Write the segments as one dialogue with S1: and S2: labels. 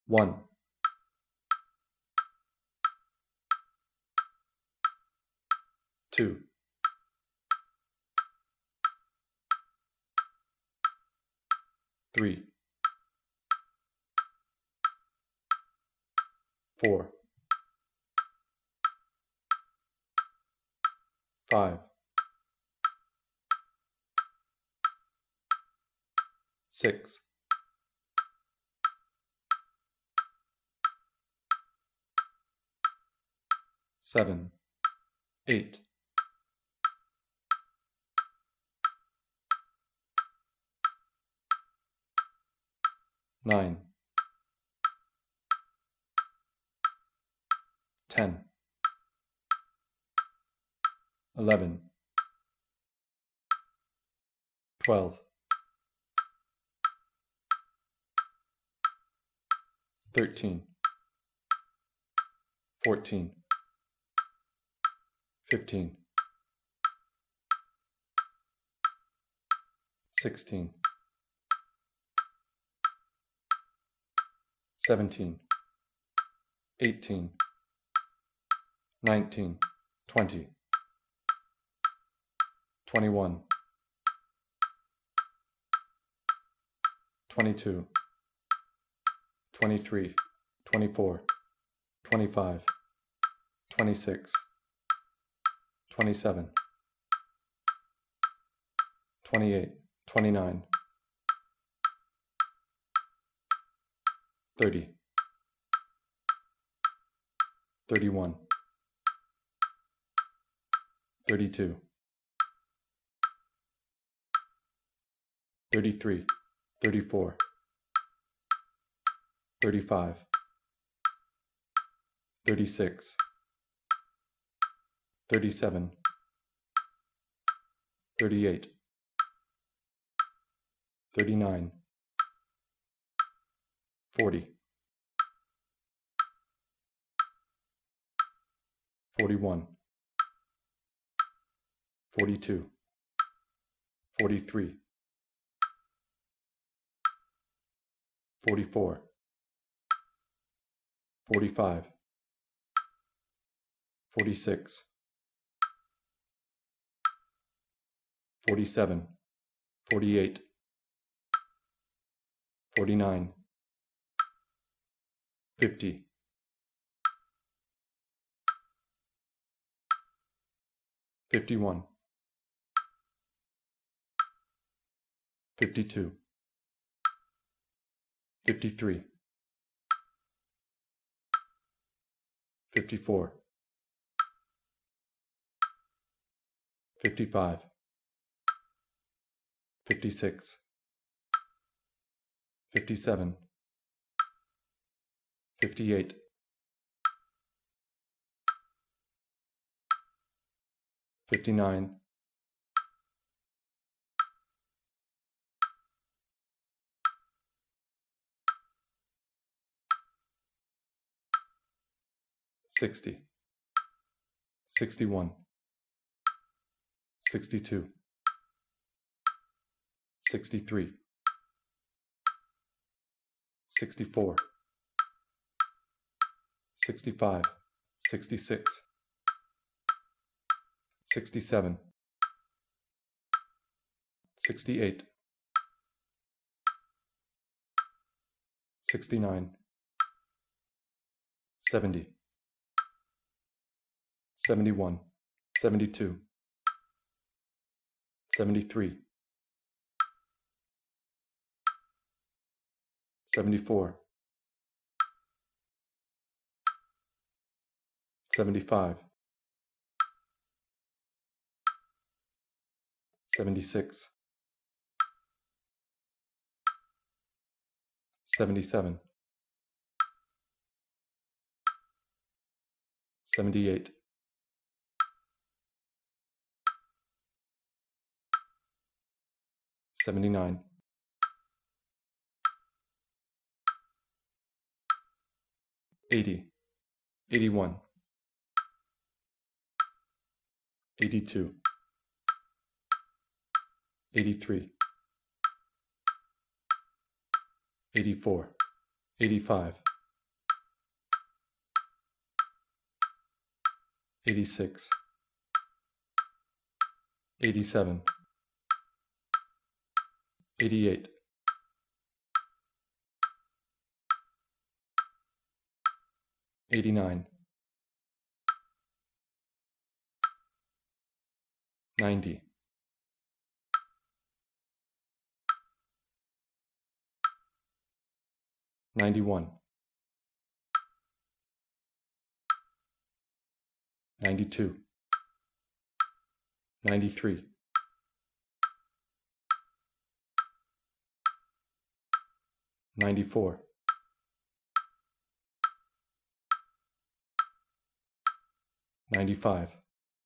S1: 1, 2, 3, 4, 5, 6, 7, 8, 9, 10, 11, 12, 13, 14, 15, 16, 17, 18, 19, 20, 21, 22, 23, 24, 25, 26, 27, 28, 29, 30, 31, 32, 33, 34, 35, 36, 37, 38, 39, 40, 41, 42, 43, 44, 45, 46, 47, 48, 49, 50, 51, 52, 53, 54, 55, 56, 57, 58, 59, 60, 61, 62, 63, 64, 65, 66, 67, 68, 69, 70, 71, 72, 73, 74, 75, 76, 77, 78, 79, 80, 81, 82, 83, 84, 85, 86, 87, 88, 89, 90, 91, 92, 93, 94, 95,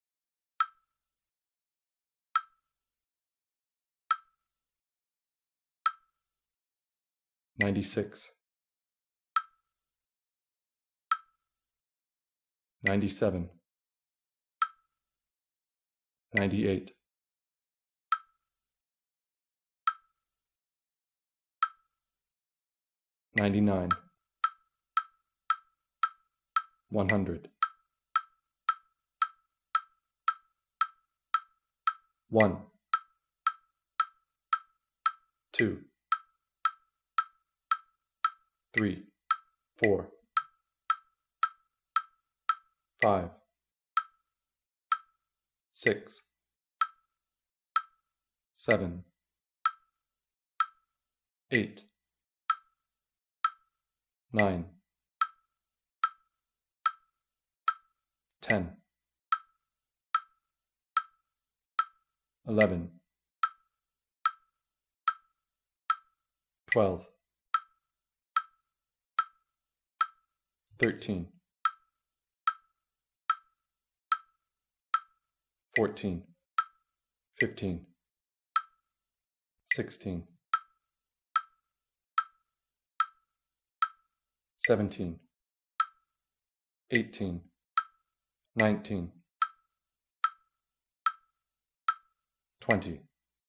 S1: 96, 97, 98, 99, 100, 1, 2, 3, 4, 5, 6, 7, 8, 9, 10, 11, 12, 13, 14, 15, 16, 17, 18, 19, 20,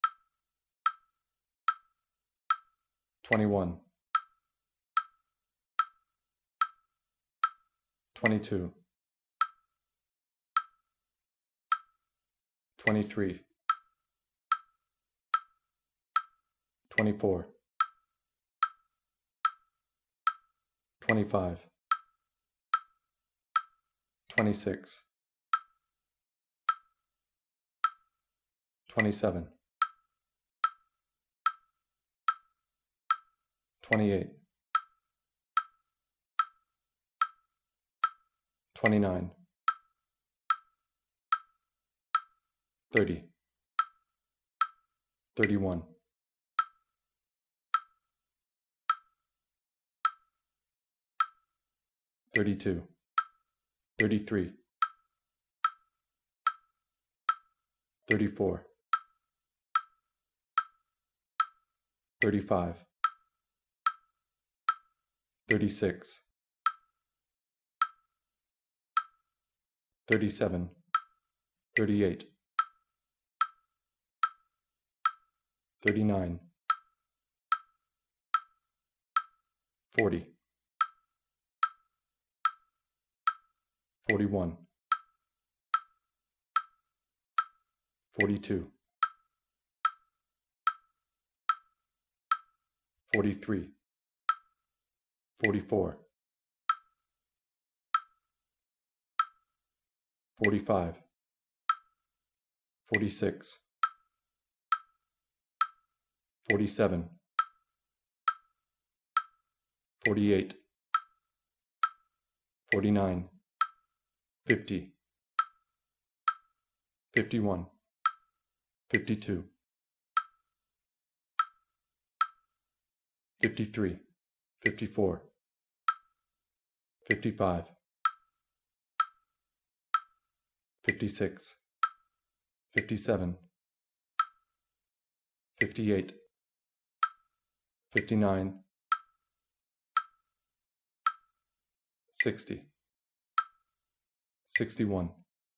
S1: 21, 22, 23, 24, 25, 26, 27, 28, 29, 30, 31, 32, 33, 34, 35, 36, 37, 38, 39, 40, 41, 42, 43, 44, 45, 46, 47, 48, 49, 50, 51, 52, 53, 54, 55, 56, 57, 58, 59, 60, 61,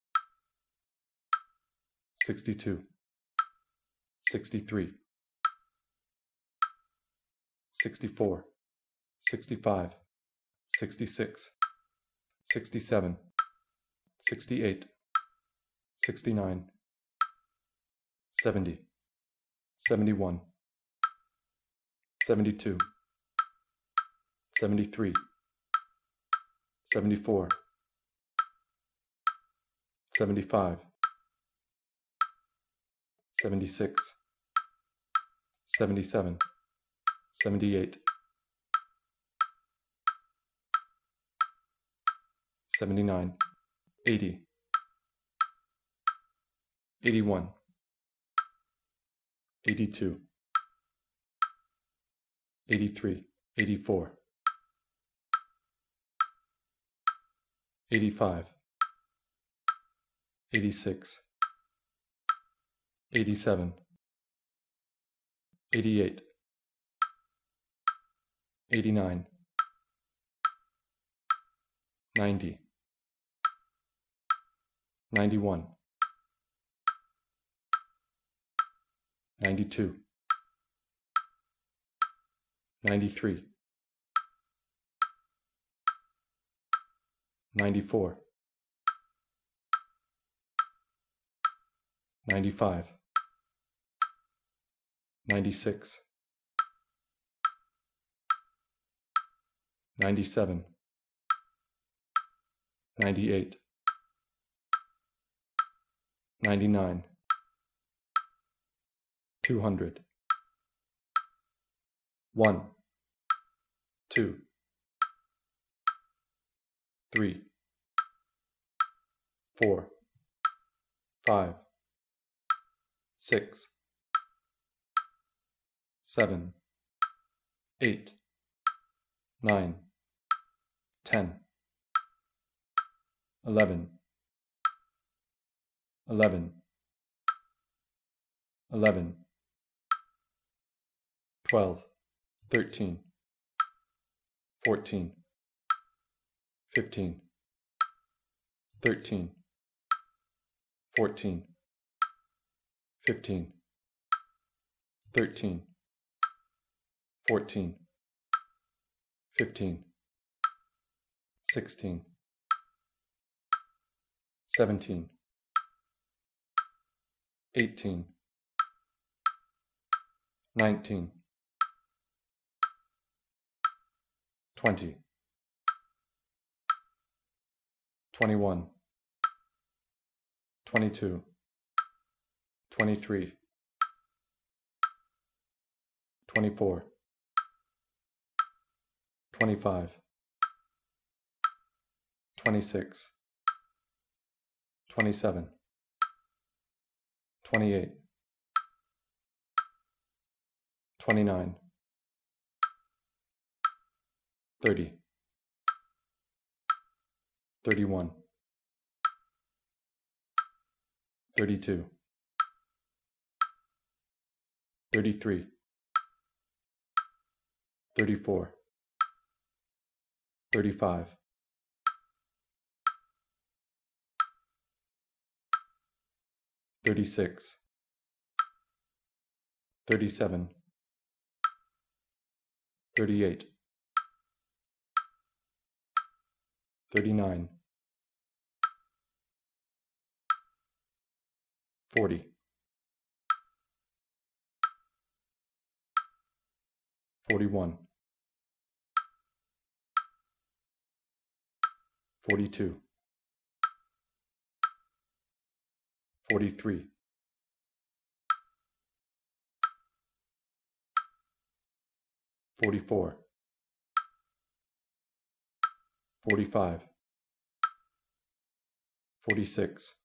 S1: 62, 63, 64, 65, 66, 67, 68, 69, 70, 71, 72, 73, 74, 75, 76, 77, 78, 79, 80, 81, 82, 83, 84, 85, 86, 87, 88, 89, 90, 91, 92, 93, 94, 95, 96, 97, 98, 99, 200, 1, 2, 3, 4, 5, 6, 7, 8, 9, 10, 11, 11, 11, 12, 13, 14, 15, 13, 14, 15, 13, 14, 15, 16, 17, 18, 19, 20, 21, 22, 23, 24, 25, 26, 27, 28, 29, 30, 31, 32, 33, 34, 35, 36, 37, 38, 39, 40, 41, 42, 43, 44, 45, 46,